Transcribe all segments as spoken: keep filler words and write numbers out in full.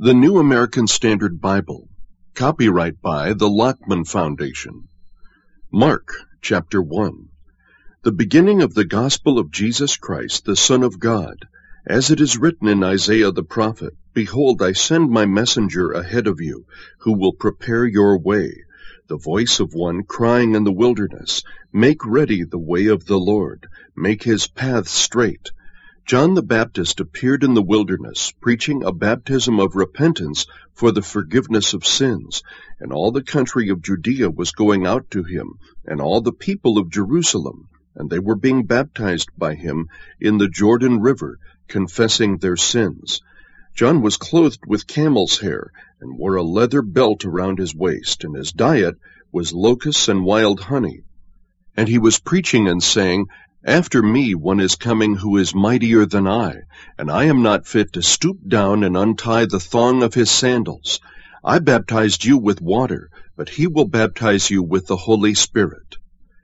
The New American Standard Bible. Copyright by the Lockman Foundation. Mark, chapter one. The beginning of the gospel of Jesus Christ, the Son of God. As it is written in Isaiah the prophet, Behold, I send my messenger ahead of you, who will prepare your way. The voice of one crying in the wilderness, Make ready the way of the Lord, make his path straight. John the Baptist appeared in the wilderness, preaching a baptism of repentance for the forgiveness of sins, and all the country of Judea was going out to him, and all the people of Jerusalem, and they were being baptized by him in the Jordan River, confessing their sins. John was clothed with camel's hair, and wore a leather belt around his waist, and his diet was locusts and wild honey. And he was preaching and saying, After me one is coming who is mightier than I, and I am not fit to stoop down and untie the thong of his sandals. I baptized you with water, but he will baptize you with the Holy Spirit.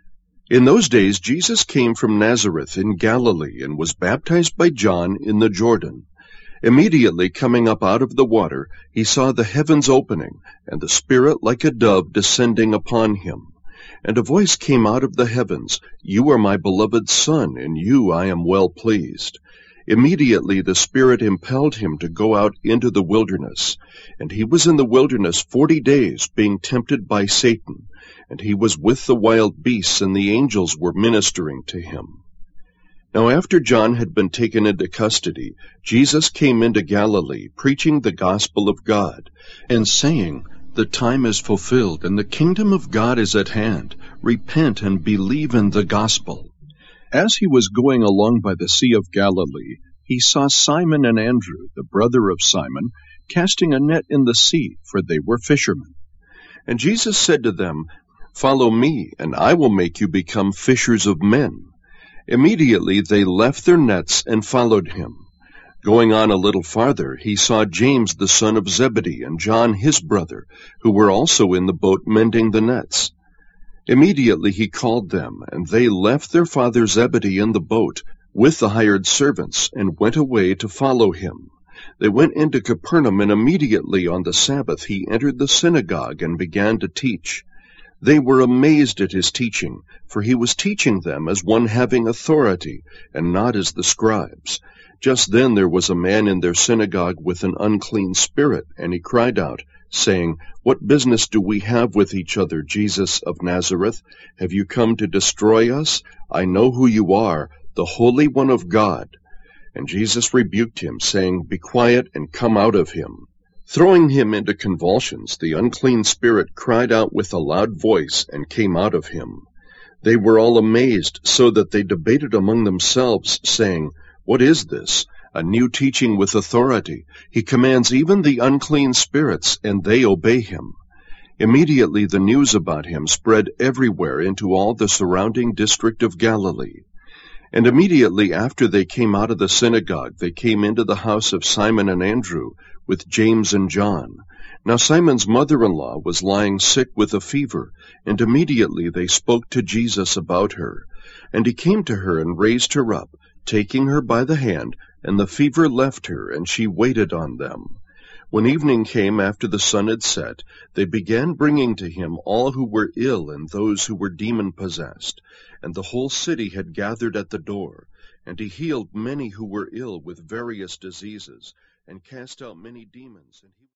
In those days Jesus came from Nazareth in Galilee, and was baptized by John in the Jordan. Immediately coming up out of the water, he saw the heavens opening, and the Spirit like a dove descending upon him. And a voice came out of the heavens, You are my beloved Son, in you I am well pleased. Immediately the Spirit impelled him to go out into the wilderness. And he was in the wilderness forty days, being tempted by Satan. And he was with the wild beasts, and the angels were ministering to him. Now after John had been taken into custody, Jesus came into Galilee, preaching the gospel of God, and saying, The time is fulfilled, and the kingdom of God is at hand. Repent and believe in the gospel. As he was going along by the Sea of Galilee, he saw Simon and Andrew, the brother of Simon, casting a net in the sea, for they were fishermen. And Jesus said to them, Follow me, and I will make you become fishers of men. Immediately they left their nets and followed him. Going on a little farther, he saw James the son of Zebedee and John his brother, who were also in the boat mending the nets. Immediately he called them, and they left their father Zebedee in the boat with the hired servants, and went away to follow him. They went into Capernaum, and immediately on the Sabbath he entered the synagogue and began to teach. They were amazed at his teaching, for he was teaching them as one having authority, and not as the scribes. Just then there was a man in their synagogue with an unclean spirit, and he cried out, saying, What business do we have with each other, Jesus of Nazareth? Have you come to destroy us? I know who you are, the Holy One of God. And Jesus rebuked him, saying, Be quiet and come out of him. Throwing him into convulsions, the unclean spirit cried out with a loud voice and came out of him. They were all amazed, so that they debated among themselves, saying, What is this? A new teaching with authority. He commands even the unclean spirits, and they obey him. Immediately the news about him spread everywhere into all the surrounding district of Galilee. And immediately after they came out of the synagogue, they came into the house of Simon and Andrew, with James and John. Now Simon's mother-in-law was lying sick with a fever, and immediately they spoke to Jesus about her. And he came to her and raised her up, taking her by the hand, and the fever left her, and she waited on them. When evening came after the sun had set, they began bringing to him all who were ill and those who were demon-possessed. And the whole city had gathered at the door. And he healed many who were ill with various diseases, and cast out many demons. And he